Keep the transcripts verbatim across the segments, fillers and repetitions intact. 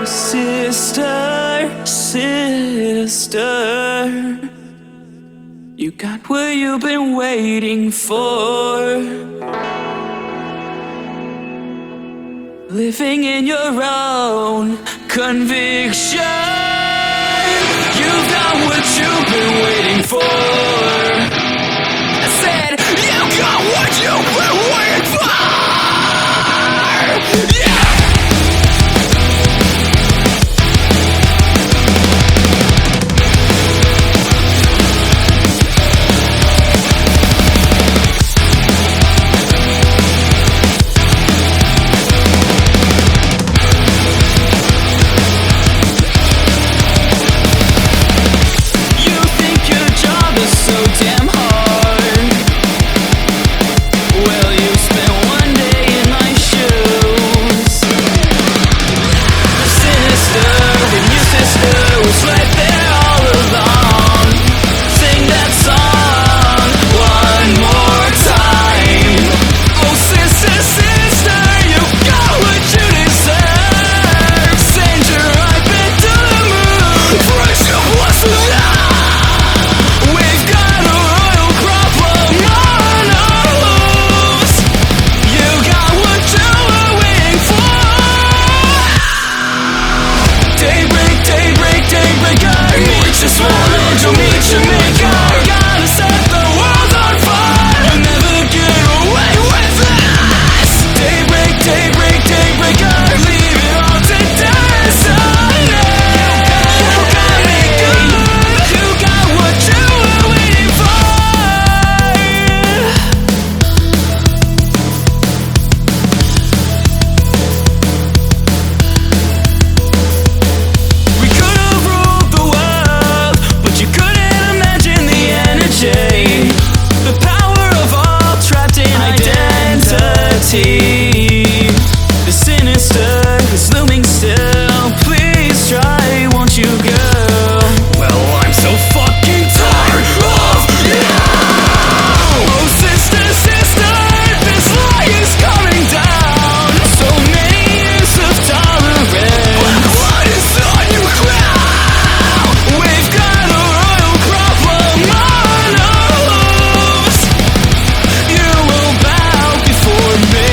Sister, sister, you got what you've been waiting for. Living in your own conviction, you've got what you've been waiting for. I said, you got what you've been waiting for. Yeah! The sinister is looming still. Please try, won't you, girl? Well, I'm so fucking tired of you. Oh, sister, sister, this lie is coming down. So many years of tolerance. What is on your crown? We've got a royal problem on our loose. You will bow before me.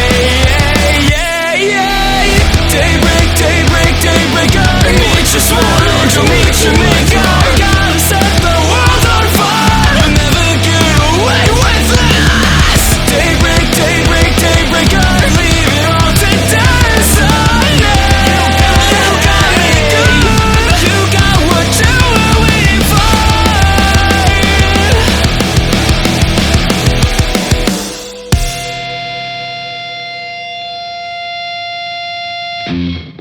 Just wanna to meet your maker. Gotta set the world on fire. You'll never get away with this. Daybreak, daybreak, daybreaker. Leave it all to dance on it. You got me good. You got what you were waiting for.